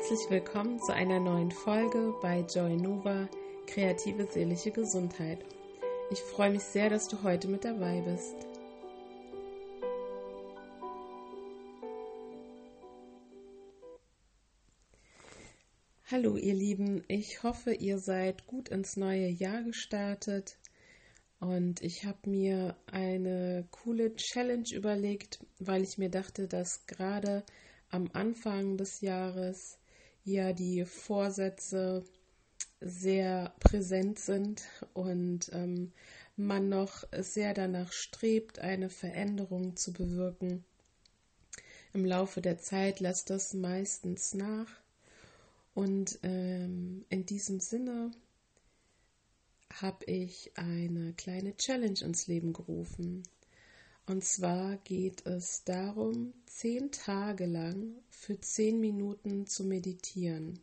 Herzlich willkommen zu einer neuen Folge bei Joy Nova Kreative seelische Gesundheit. Ich freue mich sehr, dass du heute mit dabei bist. Hallo ihr Lieben, ich hoffe, ihr seid gut ins neue Jahr gestartet und ich habe mir eine coole Challenge überlegt, weil ich mir dachte, dass gerade am Anfang des Jahres ja die Vorsätze sehr präsent sind und man noch sehr danach strebt, eine Veränderung zu bewirken. Im Laufe der Zeit lässt das meistens nach und in diesem Sinne habe ich eine kleine Challenge ins Leben gerufen. Und zwar geht es darum, 10 Tage lang für 10 Minuten zu meditieren.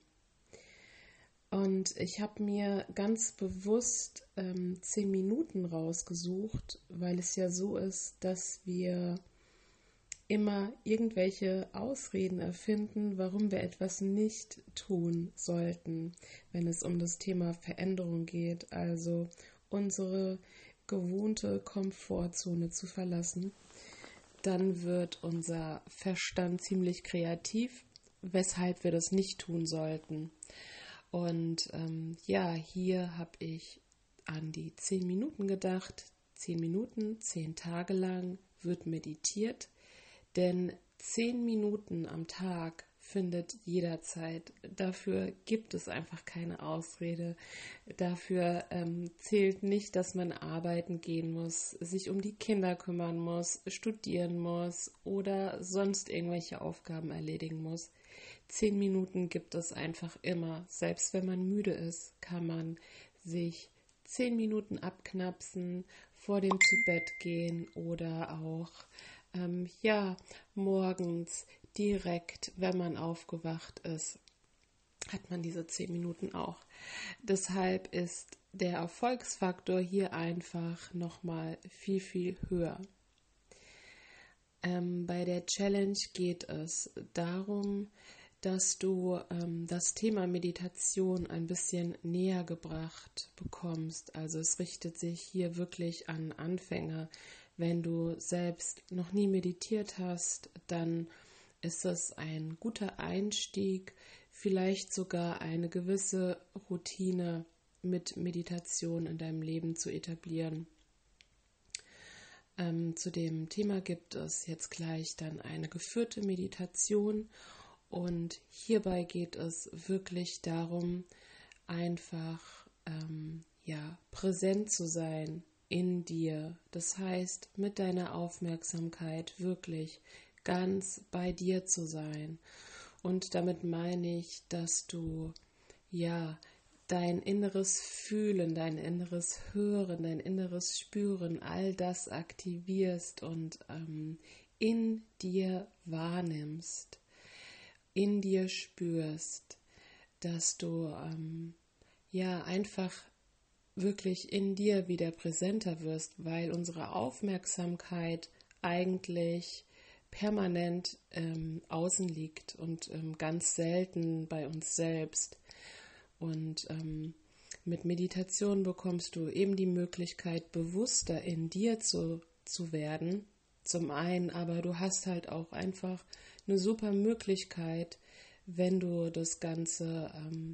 Und ich habe mir ganz bewusst 10 Minuten rausgesucht, weil es ja so ist, dass wir immer irgendwelche Ausreden erfinden, warum wir etwas nicht tun sollten, wenn es um das Thema Veränderung geht, also unsere gewohnte Komfortzone zu verlassen. Dann wird unser Verstand ziemlich kreativ, weshalb wir das nicht tun sollten. Und hier habe ich an die 10 Minuten gedacht. 10 Minuten, 10 Tage lang wird meditiert, denn 10 Minuten am Tag findet jederzeit. Dafür gibt es einfach keine Ausrede. Dafür zählt nicht, dass man arbeiten gehen muss, sich um die Kinder kümmern muss, studieren muss oder sonst irgendwelche Aufgaben erledigen muss. 10 Minuten gibt es einfach immer. Selbst wenn man müde ist, kann man sich 10 Minuten abknapsen, vor dem Bett gehen oder auch morgens direkt, wenn man aufgewacht ist, hat man diese 10 Minuten auch. Deshalb ist der Erfolgsfaktor hier einfach nochmal viel, viel höher. Bei der Challenge geht es darum, dass du das Thema Meditation ein bisschen näher gebracht bekommst. Also es richtet sich hier wirklich an Anfänger. Wenn du selbst noch nie meditiert hast, dann ist es ein guter Einstieg, vielleicht sogar eine gewisse Routine mit Meditation in deinem Leben zu etablieren. Zu dem Thema gibt es jetzt gleich dann eine geführte Meditation und hierbei geht es wirklich darum, einfach präsent zu sein in dir. Das heißt, mit deiner Aufmerksamkeit wirklich ganz bei dir zu sein. Und damit meine ich, dass du dein inneres Fühlen, dein inneres Hören, dein inneres Spüren, all das aktivierst und in dir wahrnimmst, in dir spürst, dass du einfach wirklich in dir wieder präsenter wirst, weil unsere Aufmerksamkeit eigentlich permanent außen liegt und ganz selten bei uns selbst. Und mit Meditation bekommst du eben die Möglichkeit, bewusster in dir zu werden. Zum einen, aber du hast halt auch einfach eine super Möglichkeit, wenn du das Ganze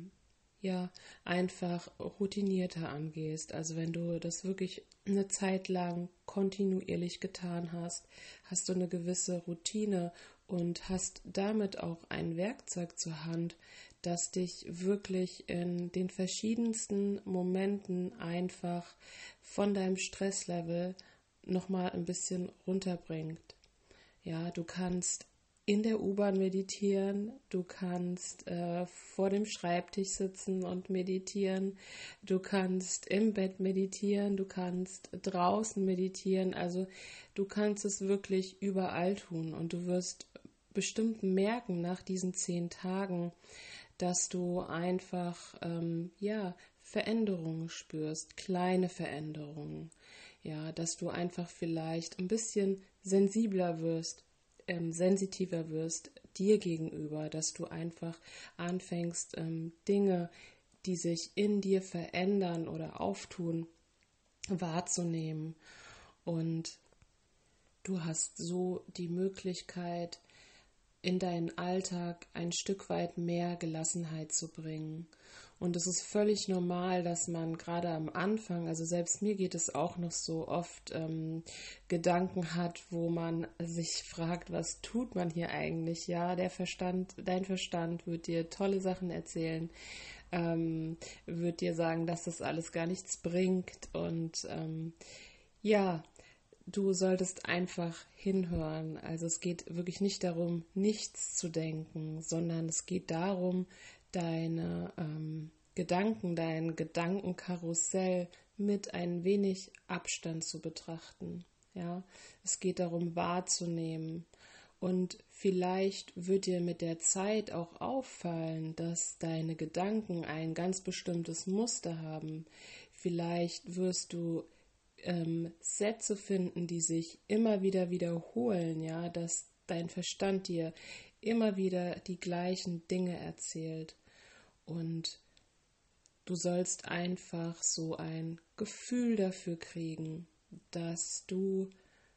einfach routinierter angehst. Also wenn du das wirklich eine Zeit lang kontinuierlich getan hast, hast du eine gewisse Routine und hast damit auch ein Werkzeug zur Hand, das dich wirklich in den verschiedensten Momenten einfach von deinem Stresslevel nochmal ein bisschen runterbringt. Ja, du kannst in der U-Bahn meditieren, du kannst vor dem Schreibtisch sitzen und meditieren, du kannst im Bett meditieren, du kannst draußen meditieren, also du kannst es wirklich überall tun und du wirst bestimmt merken nach diesen 10 Tagen, dass du einfach Veränderungen spürst, kleine Veränderungen, dass du einfach vielleicht ein bisschen sensitiver wirst dir gegenüber, dass du einfach anfängst, Dinge, die sich in dir verändern oder auftun, wahrzunehmen. Und du hast so die Möglichkeit, in deinen Alltag ein Stück weit mehr Gelassenheit zu bringen. Und es ist völlig normal, dass man gerade am Anfang, also selbst mir geht es auch noch so oft, Gedanken hat, wo man sich fragt, was tut man hier eigentlich? Ja, dein Verstand wird dir tolle Sachen erzählen, wird dir sagen, dass das alles gar nichts bringt. Und ja, du solltest einfach hinhören. Also es geht wirklich nicht darum, nichts zu denken, sondern es geht darum, deine Gedanken, dein Gedankenkarussell mit ein wenig Abstand zu betrachten. Ja, es geht darum, wahrzunehmen. Und vielleicht wird dir mit der Zeit auch auffallen, dass deine Gedanken ein ganz bestimmtes Muster haben. Vielleicht wirst du Sätze finden, die sich immer wieder wiederholen, ja, dass dein Verstand dir immer wieder die gleichen Dinge erzählt. Und du sollst einfach so ein Gefühl dafür kriegen, dass du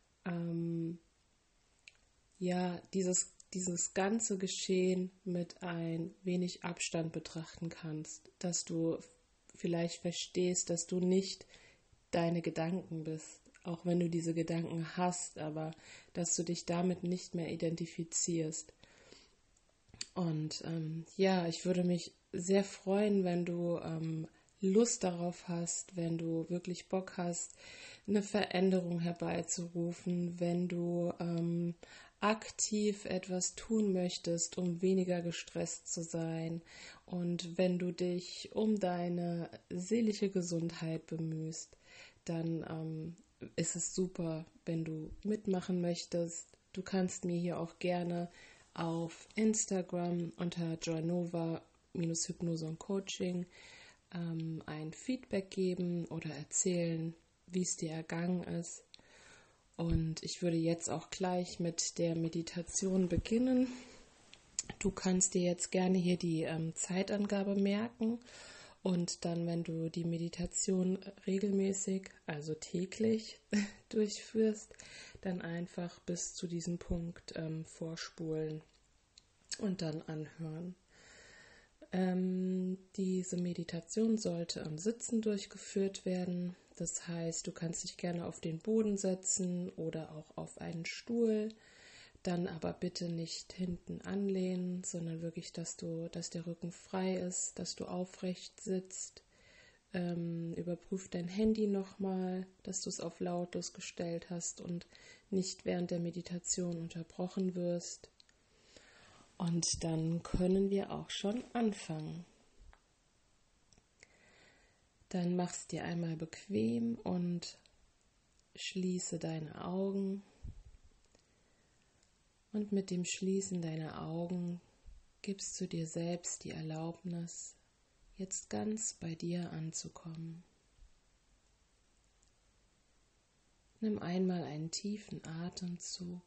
dieses ganze Geschehen mit ein wenig Abstand betrachten kannst, dass du vielleicht verstehst, dass du nicht deine Gedanken bist, auch wenn du diese Gedanken hast, aber dass du dich damit nicht mehr identifizierst. Und ich würde mich sehr freuen, wenn du Lust darauf hast, wenn du wirklich Bock hast, eine Veränderung herbeizurufen, wenn du aktiv etwas tun möchtest, um weniger gestresst zu sein und wenn du dich um deine seelische Gesundheit bemühst, dann ist es super, wenn du mitmachen möchtest. Du kannst mir hier auch gerne auf Instagram unter joynova-hypnose und Coaching ein Feedback geben oder erzählen, wie es dir ergangen ist. Und ich würde jetzt auch gleich mit der Meditation beginnen. Du kannst dir jetzt gerne hier die Zeitangabe merken und dann, wenn du die Meditation regelmäßig, also täglich durchführst, dann einfach bis zu diesem Punkt vorspulen und dann anhören. Diese Meditation sollte am Sitzen durchgeführt werden. Das heißt, du kannst dich gerne auf den Boden setzen oder auch auf einen Stuhl. Dann aber bitte nicht hinten anlehnen, sondern wirklich, dass der Rücken frei ist, dass du aufrecht sitzt. Überprüf dein Handy nochmal, dass du es auf lautlos gestellt hast und nicht während der Meditation unterbrochen wirst. Und dann können wir auch schon anfangen. Dann machst dir einmal bequem und schließe deine Augen. Und mit dem Schließen deiner Augen gibst du dir selbst die Erlaubnis, jetzt ganz bei dir anzukommen. Nimm einmal einen tiefen Atemzug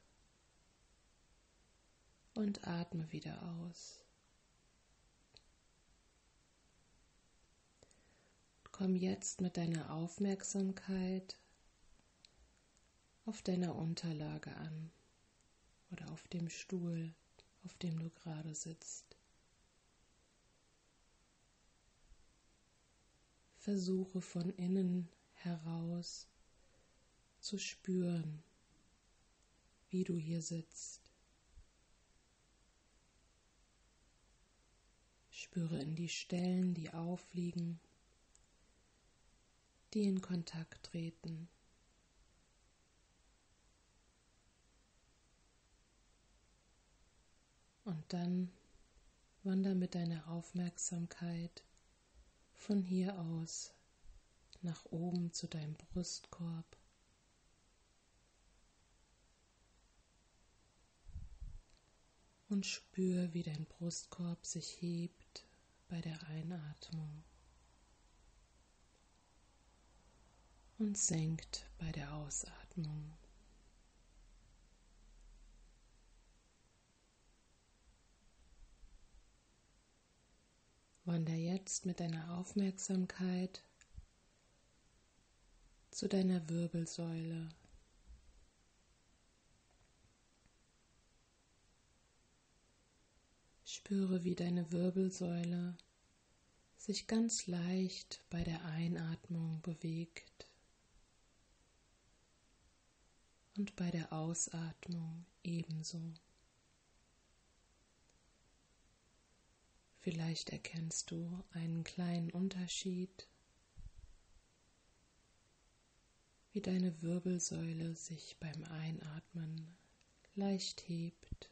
und atme wieder aus. Komm jetzt mit deiner Aufmerksamkeit auf deiner Unterlage an oder auf dem Stuhl, auf dem du gerade sitzt. Versuche von innen heraus zu spüren, wie du hier sitzt. Spüre in die Stellen, die aufliegen, die in Kontakt treten. Und dann wander mit deiner Aufmerksamkeit von hier aus nach oben zu deinem Brustkorb. Und spür, wie dein Brustkorb sich hebt bei der Einatmung und senkt bei der Ausatmung. Wander jetzt mit deiner Aufmerksamkeit zu deiner Wirbelsäule. Spüre, wie deine Wirbelsäule sich ganz leicht bei der Einatmung bewegt und bei der Ausatmung ebenso. Vielleicht erkennst du einen kleinen Unterschied, wie deine Wirbelsäule sich beim Einatmen leicht hebt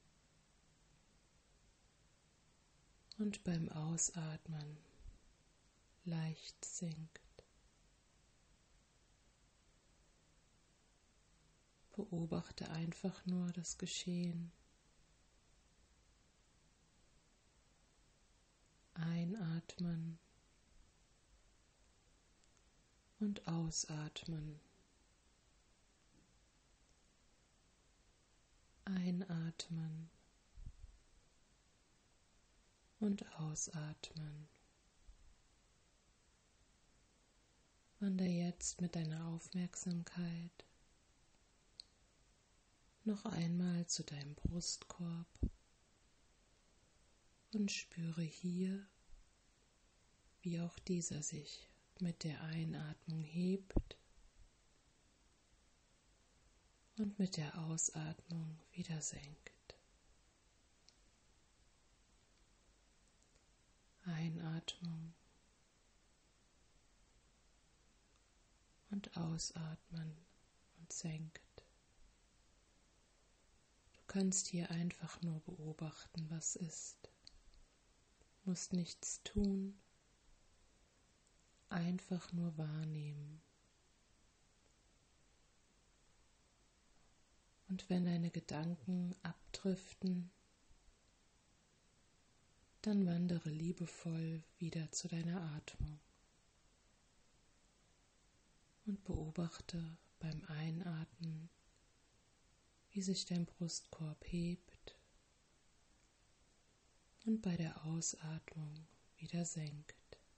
und beim Ausatmen leicht sinkt. Beobachte einfach nur das Geschehen. Einatmen und ausatmen. Einatmen und ausatmen. Wander jetzt mit deiner Aufmerksamkeit noch einmal zu deinem Brustkorb und spüre hier, wie auch dieser sich mit der Einatmung hebt und mit der Ausatmung wieder senkt. Einatmung und ausatmen und senkt. Du kannst hier einfach nur beobachten, was ist. Musst nichts tun, einfach nur wahrnehmen. Und wenn deine Gedanken abdriften, dann wandere liebevoll wieder zu deiner Atmung und beobachte beim Einatmen, wie sich dein Brustkorb hebt und bei der Ausatmung wieder senkt.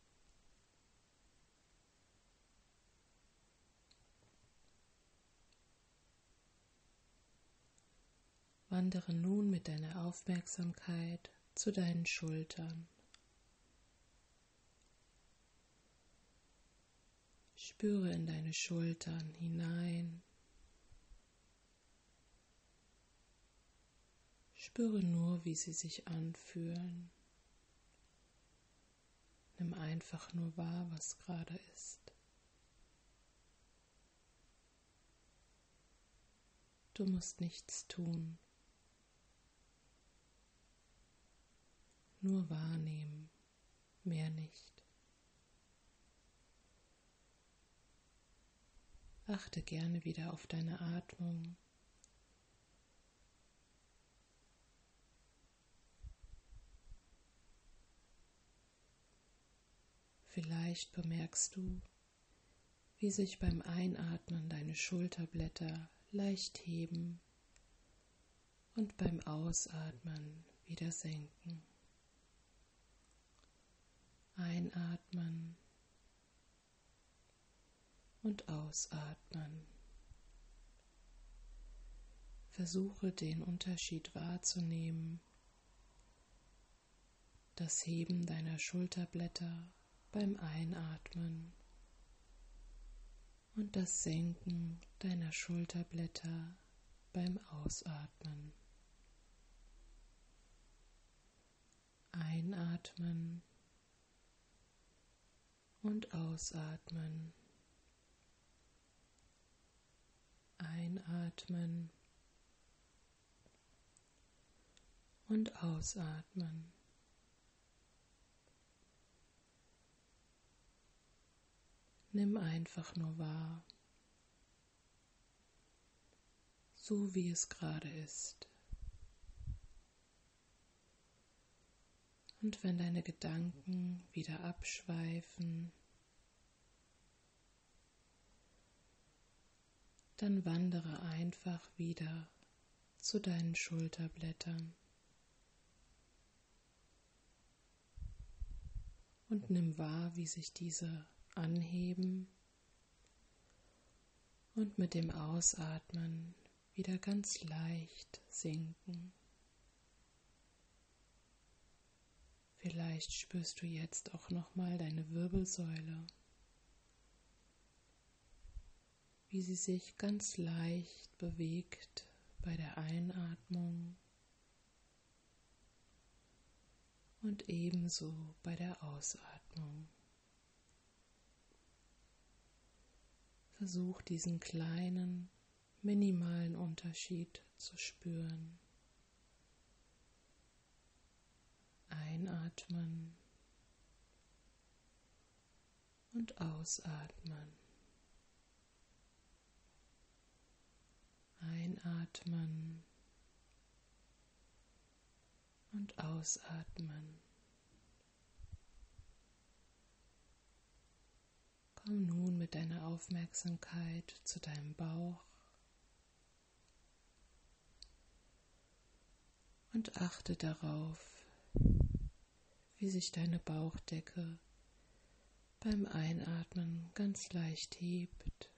Wandere nun mit deiner Aufmerksamkeit zu deinen Schultern. Spüre in deine Schultern hinein. Spüre nur, wie sie sich anfühlen. Nimm einfach nur wahr, was gerade ist. Du musst nichts tun. Nur wahrnehmen, mehr nicht. Achte gerne wieder auf deine Atmung. Vielleicht bemerkst du, wie sich beim Einatmen deine Schulterblätter leicht heben und beim Ausatmen wieder senken. Einatmen und ausatmen. Versuche den Unterschied wahrzunehmen, das Heben deiner Schulterblätter beim Einatmen und das Senken deiner Schulterblätter beim Ausatmen. Einatmen und ausatmen. Einatmen und ausatmen. Nimm einfach nur wahr, so wie es gerade ist. Und wenn deine Gedanken wieder abschweifen, dann wandere einfach wieder zu deinen Schulterblättern. und nimm wahr, wie sich diese anheben und mit dem Ausatmen wieder ganz leicht sinken. Vielleicht spürst du jetzt auch nochmal deine Wirbelsäule, wie sie sich ganz leicht bewegt bei der Einatmung und ebenso bei der Ausatmung. Versuch diesen kleinen, minimalen Unterschied zu spüren. Einatmen und ausatmen. Einatmen und ausatmen. Komm nun mit deiner Aufmerksamkeit zu deinem Bauch und achte darauf, wie sich deine Bauchdecke beim Einatmen ganz leicht hebt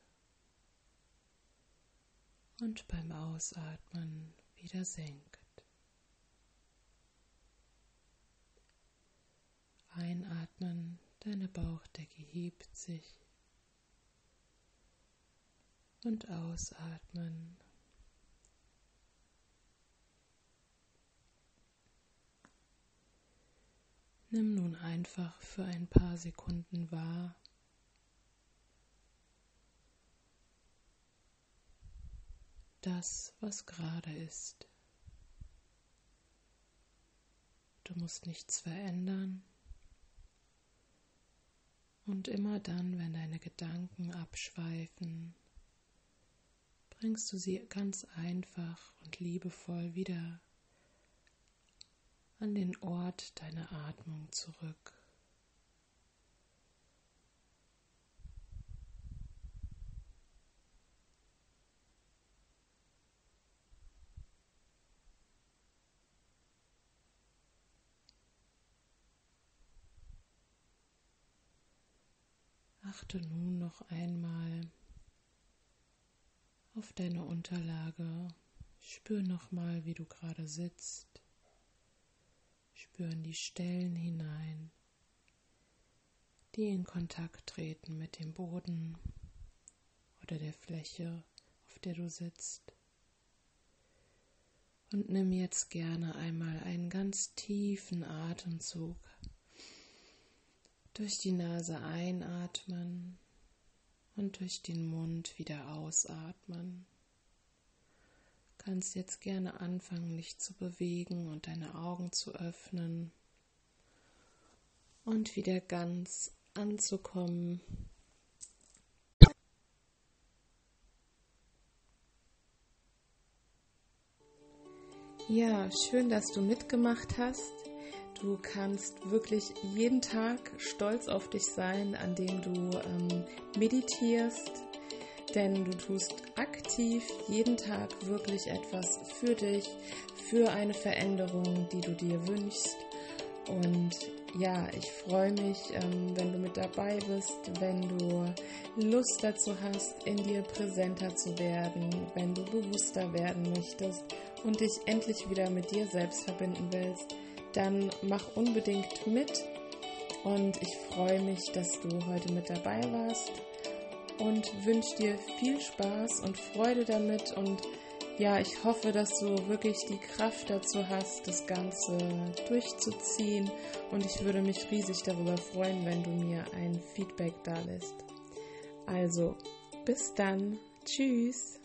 und beim Ausatmen wieder senkt. Einatmen, deine Bauchdecke hebt sich und ausatmen. Nimm nun einfach für ein paar Sekunden wahr, das, was gerade ist. Du musst nichts verändern. Und immer dann, wenn deine Gedanken abschweifen, bringst du sie ganz einfach und liebevoll wieder an den Ort deiner Atmung zurück. Achte nun noch einmal auf deine Unterlage. Spür nochmal, wie du gerade sitzt. Spür in die Stellen hinein, die in Kontakt treten mit dem Boden oder der Fläche, auf der du sitzt. Und nimm jetzt gerne einmal einen ganz tiefen Atemzug. Durch die Nase einatmen und durch den Mund wieder ausatmen. Du kannst jetzt gerne anfangen, dich zu bewegen und deine Augen zu öffnen und wieder ganz anzukommen. Ja, schön, dass du mitgemacht hast. Du kannst wirklich jeden Tag stolz auf dich sein, an dem du meditierst, denn du tust aktiv jeden Tag wirklich etwas für dich, für eine Veränderung, die du dir wünschst. Und ja, ich freue mich, wenn du mit dabei bist, wenn du Lust dazu hast, in dir präsenter zu werden, wenn du bewusster werden möchtest und dich endlich wieder mit dir selbst verbinden willst. Dann mach unbedingt mit und ich freue mich, dass du heute mit dabei warst und wünsche dir viel Spaß und Freude damit und ja, ich hoffe, dass du wirklich die Kraft dazu hast, das Ganze durchzuziehen und ich würde mich riesig darüber freuen, wenn du mir ein Feedback da lässt. Also, bis dann. Tschüss.